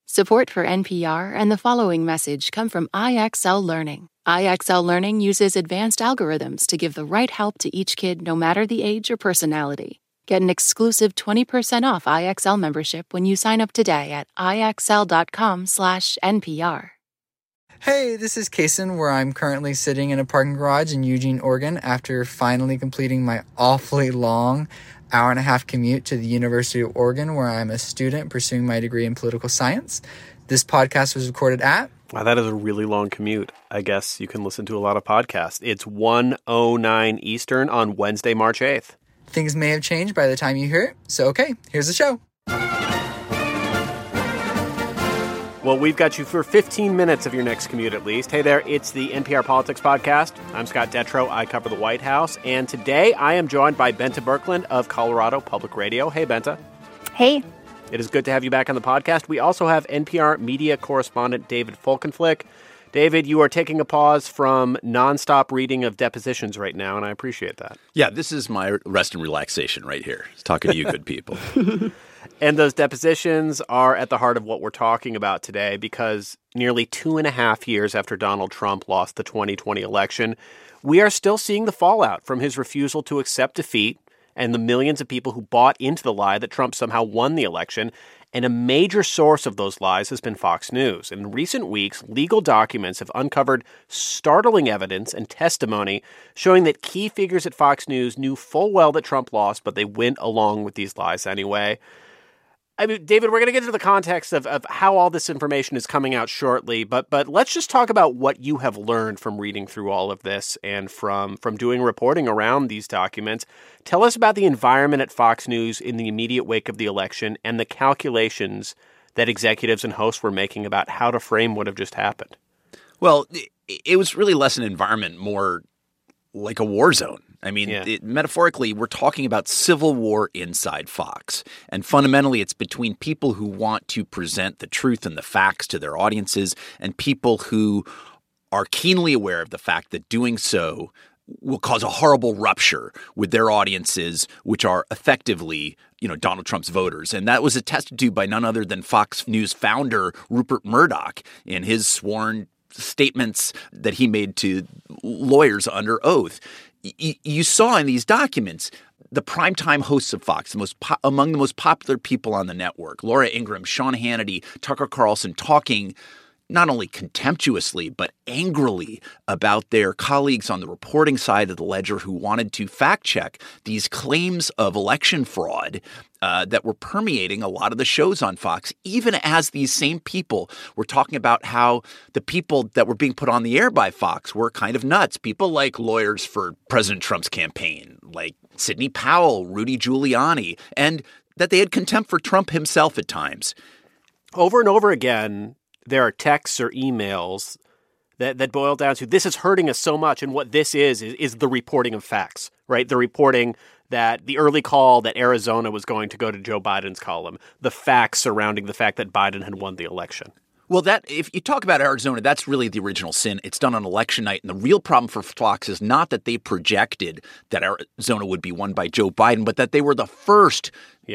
Support for NPR and the following message come from IXL Learning. IXL Learning uses advanced algorithms to give the right help to each kid no matter the age or personality. Get an exclusive 20% off IXL membership when you sign up today at IXL.com/NPR. Hey, this is Kason, where I'm currently sitting in a parking garage in Eugene, Oregon, after finally completing my awfully long hour-and-a-half commute to the University of Oregon, where I'm a student pursuing my degree in political science. This podcast was recorded at... Wow, that is a really long commute. I guess you can listen to a lot of podcasts. It's 1:09 Eastern on Wednesday, March 8th. Things may have changed by the time you hear it, so okay, here's the show. Well, we've got you for 15 minutes of your next commute at least. Hey there, it's the NPR Politics Podcast. I'm Scott Detrow. I cover the White House. And today I am joined by Bente Birkeland of Colorado Public Radio. Hey, Bente. Hey. It is good to have you back on the podcast. We also have NPR media correspondent David Folkenflik. David, you are taking a pause from nonstop reading of depositions right now, and I appreciate that. Yeah, this is my rest and relaxation right here. Talking to you good people. And those depositions are at the heart of what we're talking about today, because nearly 2.5 years after Donald Trump lost the 2020 election, we are still seeing the fallout from his refusal to accept defeat and the millions of people who bought into the lie that Trump somehow won the election. And a major source of those lies has been Fox News. In recent weeks, legal documents have uncovered startling evidence and testimony showing that key figures at Fox News knew full well that Trump lost, but they went along with these lies anyway. I mean, David, we're going to get into the context of how all this information is coming out shortly, but let's just talk about what you have learned from reading through all of this and from doing reporting around these documents. Tell us about the environment at Fox News in the immediate wake of the election and the calculations that executives and hosts were making about how to frame what have just happened. Well, it was really less an environment, more like a war zone. I mean, metaphorically, we're talking about civil war inside Fox. And fundamentally, it's between people who want to present the truth and the facts to their audiences and people who are keenly aware of the fact that doing so will cause a horrible rupture with their audiences, which are effectively, Donald Trump's voters. And that was attested to by none other than Fox News founder Rupert Murdoch in his sworn statements that he made to lawyers under oath. You saw in these documents the primetime hosts of Fox, among the most popular people on the network, Laura Ingraham, Sean Hannity, Tucker Carlson, talking not only contemptuously but angrily about their colleagues on the reporting side of the ledger who wanted to fact-check these claims of election fraud that were permeating a lot of the shows on Fox, even as these same people were talking about how the people that were being put on the air by Fox were kind of nuts. People like lawyers for President Trump's campaign, like Sidney Powell, Rudy Giuliani, and that they had contempt for Trump himself at times. Over and over again, there are texts or emails that boil down to this is hurting us so much. And what this is the reporting of facts, right? The reporting that the early call that Arizona was going to go to Joe Biden's column, the facts surrounding the fact that Biden had won the election. Well, if you talk about Arizona, that's really the original sin. It's done on election night. And the real problem for Fox is not that they projected that Arizona would be won by Joe Biden, but that they were the first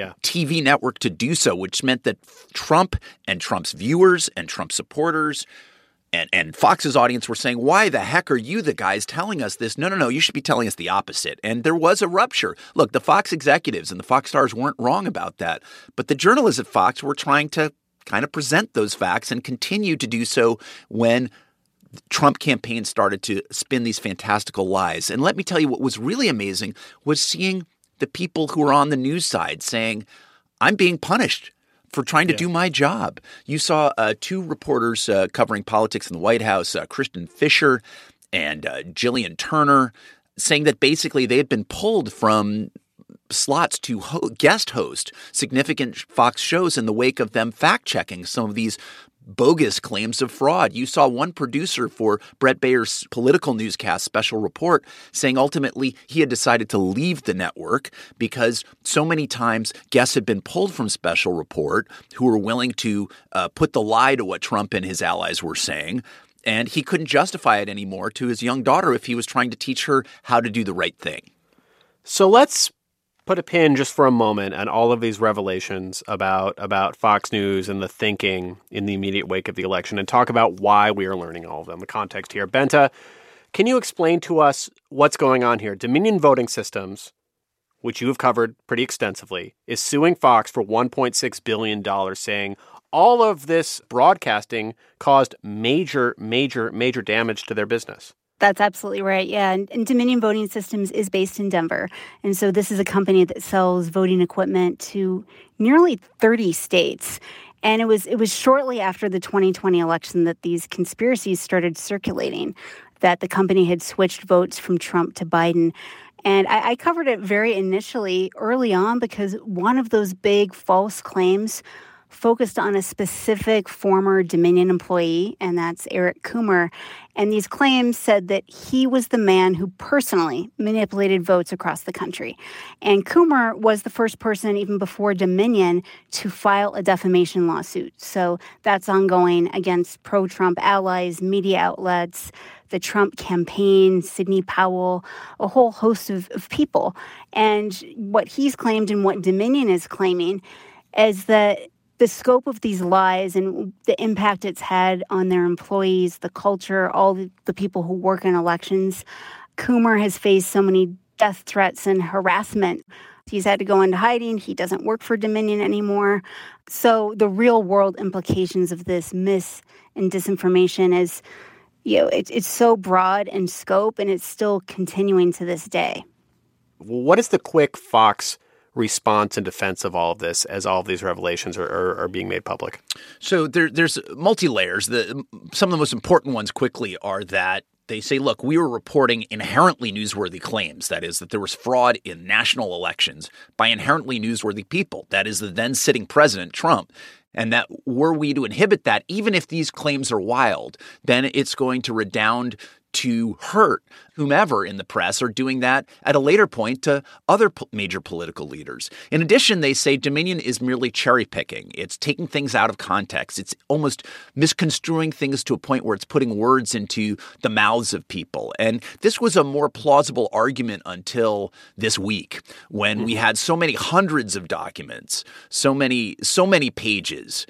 TV network to do so, which meant that Trump and Trump's viewers and Trump supporters and Fox's audience were saying, why the heck are you the guys telling us this? No, you should be telling us the opposite. And there was a rupture. Look, the Fox executives and the Fox stars weren't wrong about that. But the journalists at Fox were trying to kind of present those facts and continue to do so when the Trump campaign started to spin these fantastical lies. And let me tell you, what was really amazing was seeing the people who were on the news side saying, I'm being punished for trying to do my job. You saw two reporters covering politics in the White House, Kristen Fisher and Jillian Turner, saying that basically they had been pulled from slots to guest host significant Fox shows in the wake of them fact-checking some of these bogus claims of fraud. You saw one producer for Bret Baier's political newscast Special Report saying ultimately he had decided to leave the network because so many times guests had been pulled from Special Report who were willing to put the lie to what Trump and his allies were saying. And he couldn't justify it anymore to his young daughter if he was trying to teach her how to do the right thing. So let's put a pin just for a moment on all of these revelations about Fox News and the thinking in the immediate wake of the election and talk about why we are learning all of them, the context here. Bente, can you explain to us what's going on here? Dominion Voting Systems, which you have covered pretty extensively, is suing Fox for $1.6 billion, saying all of this broadcasting caused major damage to their business. That's absolutely right. Yeah. And Dominion Voting Systems is based in Denver. And so this is a company that sells voting equipment to nearly 30 states. And it was shortly after the 2020 election that these conspiracies started circulating, that the company had switched votes from Trump to Biden. And I covered it very initially early on because one of those big false claims focused on a specific former Dominion employee, and that's Eric Coomer. And these claims said that he was the man who personally manipulated votes across the country. And Coomer was the first person, even before Dominion, to file a defamation lawsuit. So that's ongoing against pro-Trump allies, media outlets, the Trump campaign, Sidney Powell, a whole host of people. And what he's claimed and what Dominion is claiming is that the scope of these lies and the impact it's had on their employees, the culture, all the people who work in elections. Coomer has faced so many death threats and harassment. He's had to go into hiding. He doesn't work for Dominion anymore. So the real world implications of this mis and disinformation is, it's so broad in scope, and it's still continuing to this day. What is the quick Fox response and defense of all of this as all of these revelations are being made public? So there's multi-layers. Some of the most important ones quickly are that they say, look, we were reporting inherently newsworthy claims. That is, that there was fraud in national elections by inherently newsworthy people. That is, the then sitting president, Trump. And that were we to inhibit that, even if these claims are wild, then it's going to redound to hurt whomever in the press are doing that at a later point to other major political leaders. In addition, they say Dominion is merely cherry picking. It's taking things out of context. It's almost misconstruing things to a point where it's putting words into the mouths of people. And this was a more plausible argument until this week, when we had so many hundreds of documents, so many pages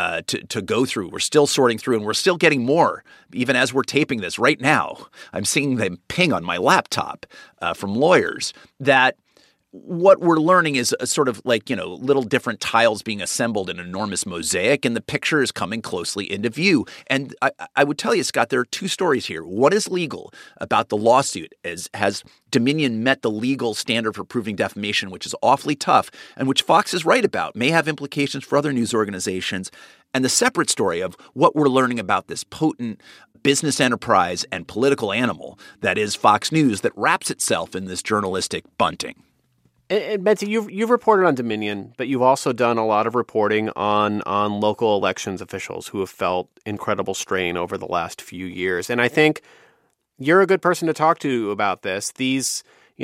to go through. We're still sorting through, and we're still getting more, even as we're taping this right now. I'm seeing them ping on my laptop from lawyers that what we're learning is a sort of like, little different tiles being assembled in an enormous mosaic, and the picture is coming closely into view. And I would tell you, Scott, there are two stories here. What is legal about the lawsuit? Has Dominion met the legal standard for proving defamation, which is awfully tough, and which Fox is right about, may have implications for other news organizations. And the separate story of what we're learning about this potent business enterprise and political animal that is Fox News that wraps itself in this journalistic bunting. And Bente, you've reported on Dominion, but you've also done a lot of reporting on local elections officials who have felt incredible strain over the last few years. And I think you're a good person to talk to about this. These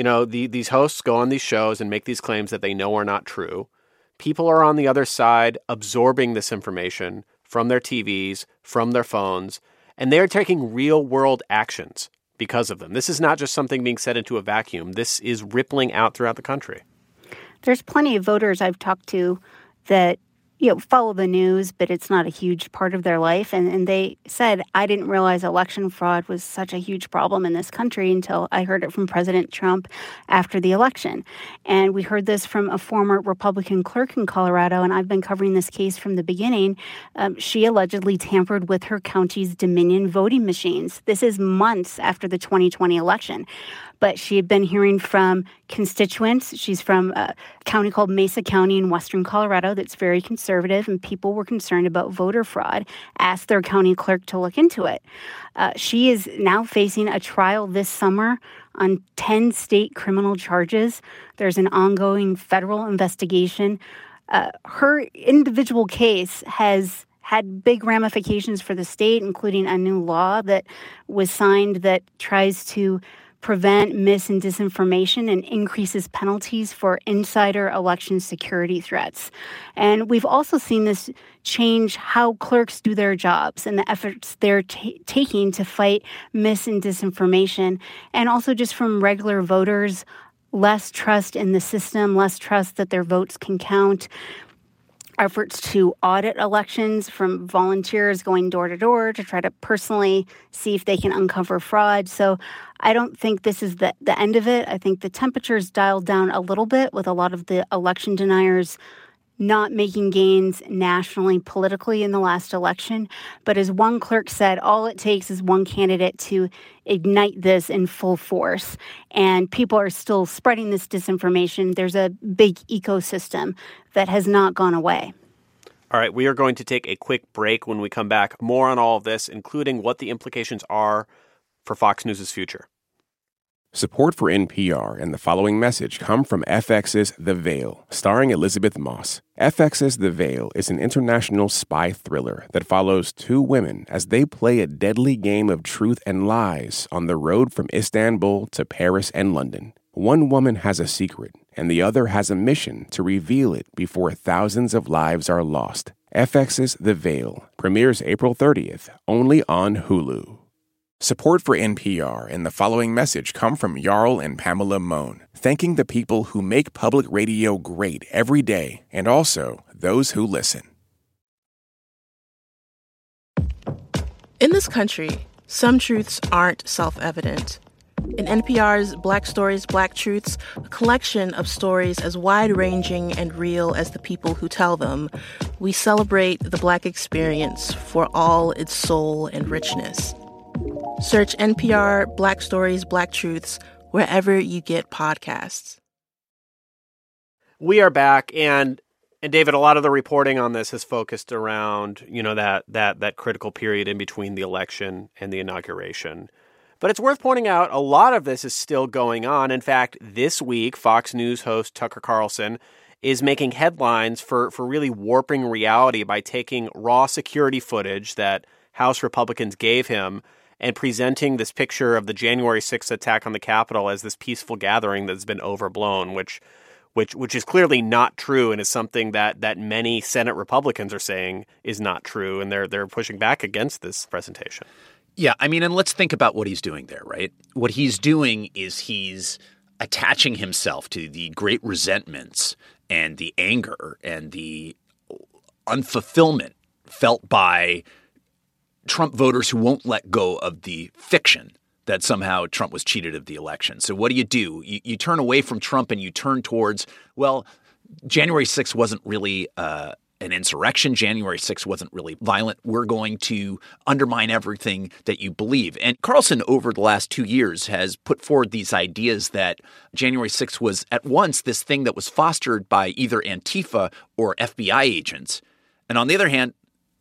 hosts go on these shows and make these claims that they know are not true. People are on the other side absorbing this information from their TVs, from their phones, and they're taking real-world actions because of them. This is not just something being set into a vacuum. This is rippling out throughout the country. There's plenty of voters I've talked to that follow the news, but it's not a huge part of their life. And they said, I didn't realize election fraud was such a huge problem in this country until I heard it from President Trump after the election. And we heard this from a former Republican clerk in Colorado, and I've been covering this case from the beginning. She allegedly tampered with her county's Dominion voting machines. This is months after the 2020 election. But she had been hearing from constituents. She's from a county called Mesa County in western Colorado that's very conservative, and people were concerned about voter fraud, asked their county clerk to look into it. She is now facing a trial this summer on 10 state criminal charges. There's an ongoing federal investigation. Her individual case has had big ramifications for the state, including a new law that was signed that tries to prevent mis and disinformation and increases penalties for insider election security threats. And we've also seen this change how clerks do their jobs and the efforts they're taking to fight mis and disinformation, and also just from regular voters less trust in the system, less trust that their votes can count. Efforts to audit elections from volunteers going door to door to try to personally see if they can uncover fraud. So I don't think this is the end of it. I think the temperature's dialed down a little bit with a lot of the election deniers not making gains nationally, politically in the last election. But as one clerk said, all it takes is one candidate to ignite this in full force. And people are still spreading this disinformation. There's a big ecosystem that has not gone away. All right, we are going to take a quick break. When we come back, more on all of this, including what the implications are for Fox News' future. Support for NPR and the following message come from FX's The Veil, starring Elizabeth Moss. FX's The Veil is an international spy thriller that follows two women as they play a deadly game of truth and lies on the road from Istanbul to Paris and London. One woman has a secret, and the other has a mission to reveal it before thousands of lives are lost. FX's The Veil premieres April 30th, only on Hulu. Support for NPR and the following message come from Jarl and Pamela Mohn, thanking the people who make public radio great every day and also those who listen. In this country, some truths aren't self-evident. In NPR's Black Stories, Black Truths, a collection of stories as wide-ranging and real as the people who tell them, we celebrate the Black experience for all its soul and richness. Search NPR Black Stories, Black Truths wherever you get podcasts. We are back, and David, a lot of the reporting on this has focused around, that critical period in between the election and the inauguration. But it's worth pointing out a lot of this is still going on. In fact, this week, Fox News host Tucker Carlson is making headlines for really warping reality by taking raw security footage that House Republicans gave him and presenting this picture of the January 6th attack on the Capitol as this peaceful gathering that's been overblown, which is clearly not true and is something that many Senate Republicans are saying is not true, and they're pushing back against this presentation. Yeah, I mean, and let's think about what he's doing there, right? What he's doing is he's attaching himself to the great resentments and the anger and the unfulfillment felt by Trump voters who won't let go of the fiction that somehow Trump was cheated of the election. So what do? You turn away from Trump and you turn towards, well, January 6th wasn't really an insurrection. January 6th wasn't really violent. We're going to undermine everything that you believe. And Carlson, over the last 2 years, has put forward these ideas that January 6th was at once this thing that was fostered by either Antifa or FBI agents. And on the other hand,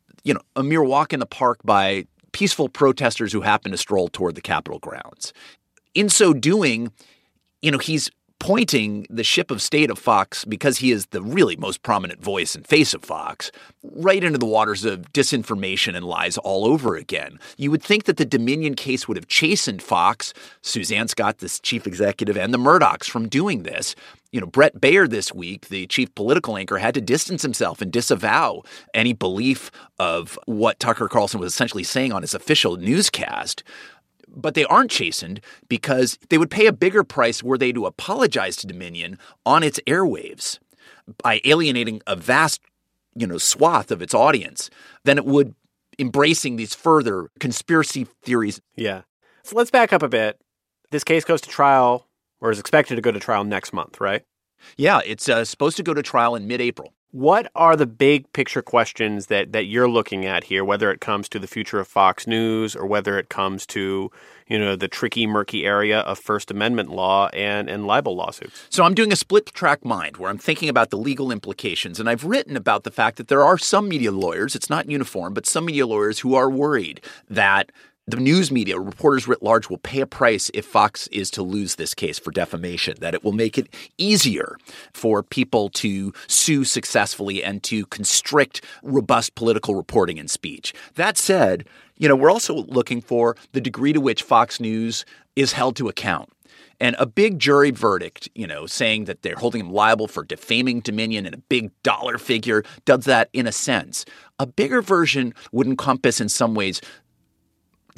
a mere walk in the park by peaceful protesters who happen to stroll toward the Capitol grounds. In so doing, he's pointing the ship of state of Fox, because he is the really most prominent voice and face of Fox, right into the waters of disinformation and lies all over again. You would think that the Dominion case would have chastened Fox, Suzanne Scott, this chief executive, and the Murdochs from doing this. Brett Baer this week, the chief political anchor, had to distance himself and disavow any belief of what Tucker Carlson was essentially saying on his official newscast. But they aren't chastened because they would pay a bigger price were they to apologize to Dominion on its airwaves by alienating a vast, swath of its audience than it would embracing these further conspiracy theories. Yeah. So let's back up a bit. This case goes to trial, or is expected to go to trial next month, right? Yeah, it's supposed to go to trial in mid-April. What are the big picture questions that you're looking at here, whether it comes to the future of Fox News or whether it comes to, the tricky, murky area of First Amendment law and libel lawsuits? So I'm doing a split-track mind where I'm thinking about the legal implications, and I've written about the fact that there are some media lawyers, it's not uniform, but some media lawyers who are worried that the news media, reporters writ large, will pay a price if Fox is to lose this case for defamation, that it will make it easier for people to sue successfully and to constrict robust political reporting and speech. That said, we're also looking for the degree to which Fox News is held to account. And a big jury verdict, saying that they're holding him liable for defaming Dominion and a big dollar figure does that in a sense. A bigger version would encompass in some ways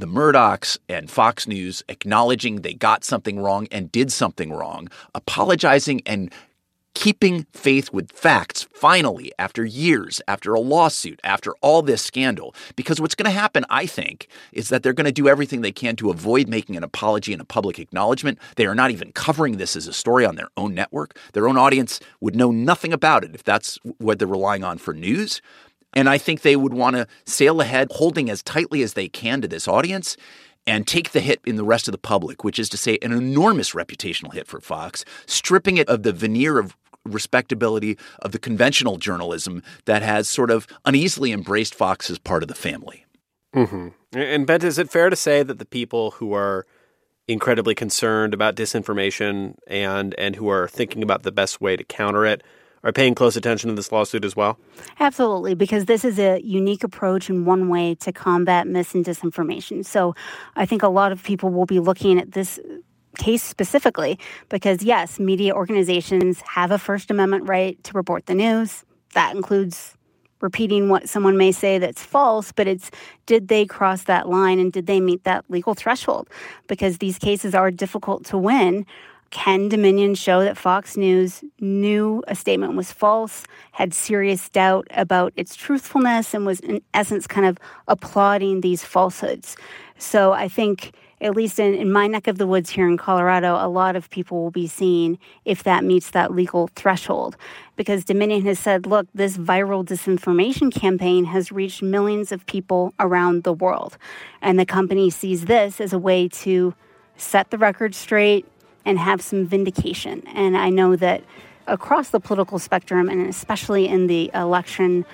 the Murdochs and Fox News acknowledging they got something wrong and did something wrong, apologizing and keeping faith with facts, finally, after years, after a lawsuit, after all this scandal. Because what's going to happen, I think, is that they're going to do everything they can to avoid making an apology and a public acknowledgement. They are not even covering this as a story on their own network. Their own audience would know nothing about it if that's what they're relying on for news. And I think they would want to sail ahead, holding as tightly as they can to this audience and take the hit in the rest of the public, which is to say an enormous reputational hit for Fox, stripping it of the veneer of respectability of the conventional journalism that has sort of uneasily embraced Fox as part of the family. Mm-hmm. And Bent, is it fair to say that the people who are incredibly concerned about disinformation and who are thinking about the best way to counter it are paying close attention to this lawsuit as well? Absolutely, because this is a unique approach and one way to combat mis and disinformation. So I think a lot of people will be looking at this case specifically because, yes, media organizations have a First Amendment right to report the news. That includes repeating what someone may say that's false, but it's did they cross that line and did they meet that legal threshold? Because these cases are difficult to win. Can Dominion show that Fox News knew a statement was false, had serious doubt about its truthfulness, and was in essence kind of applauding these falsehoods? So I think, at least in my neck of the woods here in Colorado, a lot of people will be seeing if that meets that legal threshold. Because Dominion has said, look, this viral disinformation campaign has reached millions of people around the world. And the company sees this as a way to set the record straight and have some vindication. And I know that across the political spectrum, and especially in the election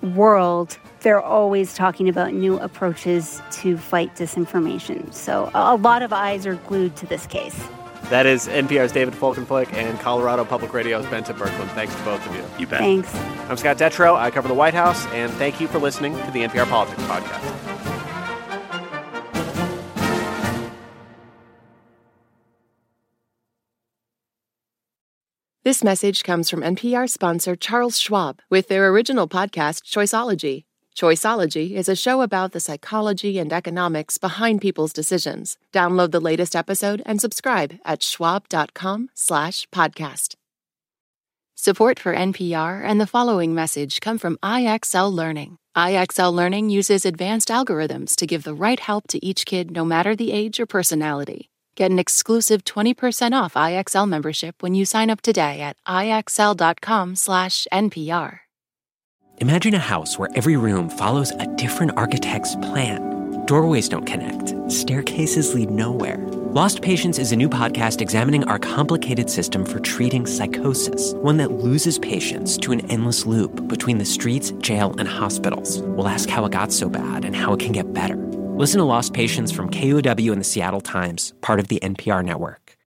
world, they're always talking about new approaches to fight disinformation. So a lot of eyes are glued to this case. That is NPR's David Folkenflik and Colorado Public Radio's Bente Birkeland. Thanks to both of you. You bet. Thanks. I'm Scott Detrow. I cover the White House, and thank you for listening to the NPR Politics Podcast. This message comes from NPR sponsor Charles Schwab with their original podcast, Choiceology. Choiceology is a show about the psychology and economics behind people's decisions. Download the latest episode and subscribe at schwab.com/podcast. Support for NPR and the following message come from IXL Learning. IXL Learning uses advanced algorithms to give the right help to each kid no matter the age or personality. Get an exclusive 20% off IXL membership when you sign up today at IXL.com/NPR. Imagine a house where every room follows a different architect's plan. Doorways don't connect. Staircases lead nowhere. Lost Patients is a new podcast examining our complicated system for treating psychosis, one that loses patients to an endless loop between the streets, jail, and hospitals. We'll ask how it got so bad and how it can get better. Listen to Lost Patients from KUOW and the Seattle Times, part of the NPR network.